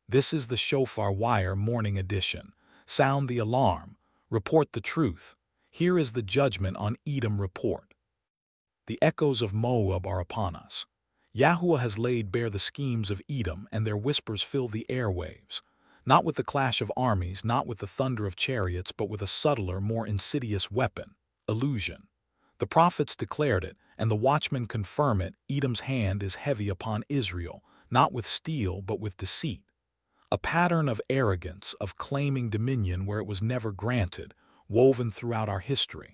This is the Shofar Wire Morning Edition. Sound the alarm. Report the truth. Here is the judgment on Edom report. The echoes of Moab are upon us. Yahuwah has laid bare the schemes of Edom, and their whispers fill the airwaves. Not with the clash of armies, not with the thunder of chariots, but with a subtler, more insidious weapon: illusion. The prophets declared it, and the watchmen confirm it. Edom's hand is heavy upon Israel, not with steel, but with deceit. A pattern of arrogance, of claiming dominion where it was never granted, woven throughout our history.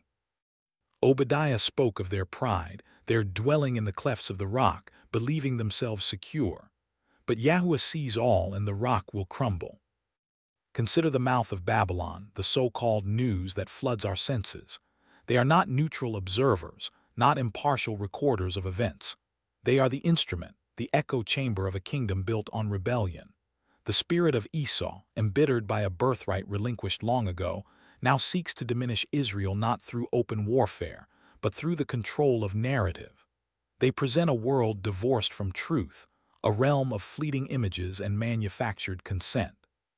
Obadiah spoke of their pride, their dwelling in the clefts of the rock, believing themselves secure. But Yahuwah sees all, and the rock will crumble. Consider the mouth of Babylon, the so-called news that floods our senses. They are not neutral observers, not impartial recorders of events. They are the instrument, the echo chamber of a kingdom built on rebellion. The spirit of Esau, embittered by a birthright relinquished long ago, now seeks to diminish Israel not through open warfare, but through the control of narrative. They present a world divorced from truth, a realm of fleeting images and manufactured consent.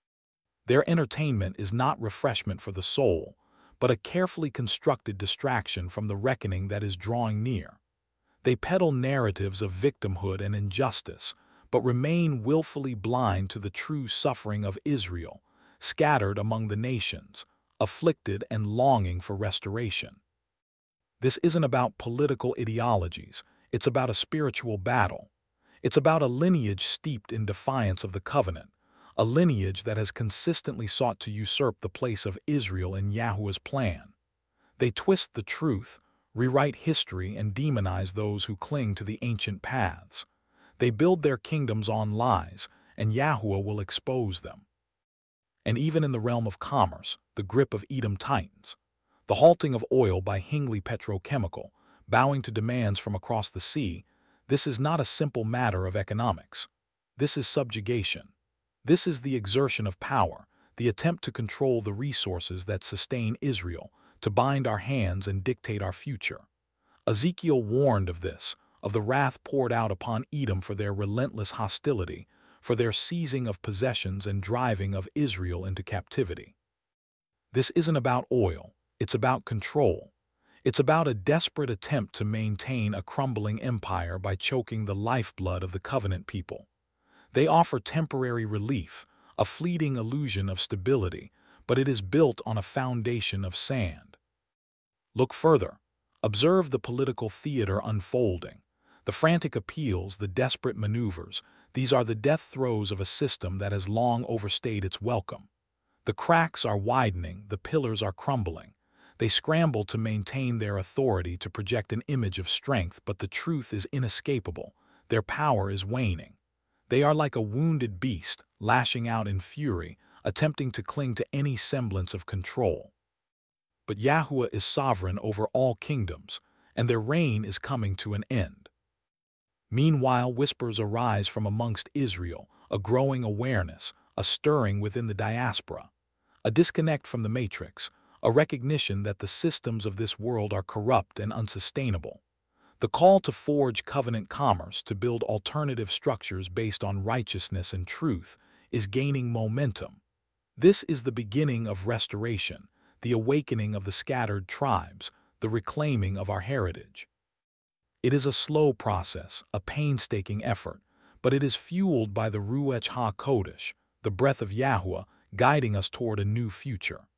Their entertainment is not refreshment for the soul, but a carefully constructed distraction from the reckoning that is drawing near. They peddle narratives of victimhood and injustice, but remain willfully blind to the true suffering of Israel, scattered among the nations, afflicted and longing for restoration. This isn't about political ideologies, it's about a spiritual battle. It's about a lineage steeped in defiance of the covenant, a lineage that has consistently sought to usurp the place of Israel in Yahuwah's plan. They twist the truth, rewrite history, and demonize those who cling to the ancient paths. They build their kingdoms on lies, and Yahuwah will expose them. And even in the realm of commerce, the grip of Edom tightens. The halting of oil by Hingley Petrochemical, bowing to demands from across the sea, this is not a simple matter of economics. This is subjugation. This is the exertion of power, the attempt to control the resources that sustain Israel, to bind our hands and dictate our future. Ezekiel warned of this, of the wrath poured out upon Edom for their relentless hostility, for their seizing of possessions and driving of Israel into captivity. This isn't about oil, it's about control. It's about a desperate attempt to maintain a crumbling empire by choking the lifeblood of the covenant people. They offer temporary relief, a fleeting illusion of stability, but it is built on a foundation of sand. Look further. Observe the political theater unfolding. The frantic appeals, the desperate maneuvers, these are the death throes of a system that has long overstayed its welcome. The cracks are widening, the pillars are crumbling. They scramble to maintain their authority, to project an image of strength, but the truth is inescapable. Their power is waning. They are like a wounded beast, lashing out in fury, attempting to cling to any semblance of control. But Yahuwah is sovereign over all kingdoms, and their reign is coming to an end. Meanwhile, whispers arise from amongst Israel, a growing awareness, a stirring within the diaspora, a disconnect from the matrix, a recognition that the systems of this world are corrupt and unsustainable. The call to forge covenant commerce, to build alternative structures based on righteousness and truth, is gaining momentum. This is the beginning of restoration, the awakening of the scattered tribes, the reclaiming of our heritage. It is a slow process, a painstaking effort, but it is fueled by the Ruach HaKodesh, the breath of Yahuwah, guiding us toward a new future.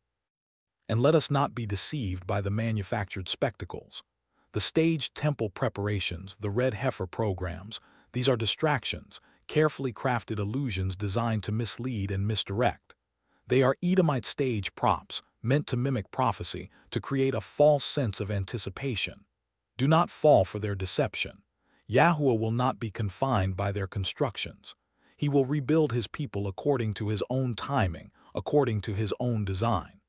And let us not be deceived by the manufactured spectacles. The staged temple preparations, the red heifer programs, these are distractions, carefully crafted illusions designed to mislead and misdirect. They are Edomite stage props, meant to mimic prophecy, to create a false sense of anticipation. Do not fall for their deception. Yahuwah will not be confined by their constructions. He will rebuild his people according to his own timing, according to his own design.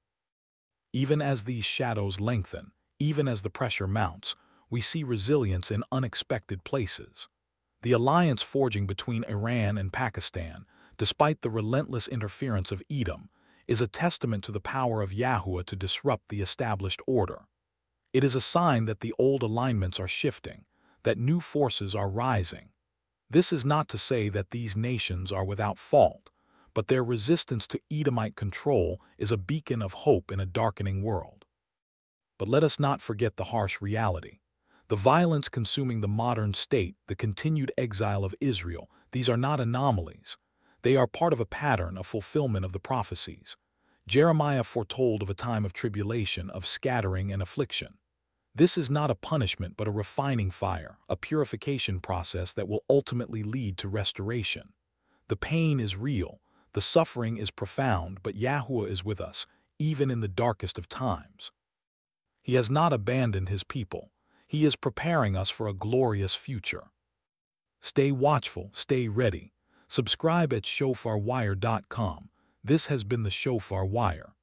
Even as these shadows lengthen, even as the pressure mounts, we see resilience in unexpected places. The alliance forging between Iran and Pakistan, despite the relentless interference of Edom, is a testament to the power of Yahuwah to disrupt the established order. It is a sign that the old alignments are shifting, that new forces are rising. This is not to say that these nations are without fault, but their resistance to Edomite control is a beacon of hope in a darkening world. But let us not forget the harsh reality. The violence consuming the modern state, the continued exile of Israel, these are not anomalies. They are part of a pattern of fulfillment of the prophecies. Jeremiah foretold of a time of tribulation, of scattering and affliction. This is not a punishment but a refining fire, a purification process that will ultimately lead to restoration. The pain is real, the suffering is profound, but Yahuwah is with us, even in the darkest of times. He has not abandoned his people. He is preparing us for a glorious future. Stay watchful, stay ready. Subscribe at shofarwire.com. This has been the Shofar Wire.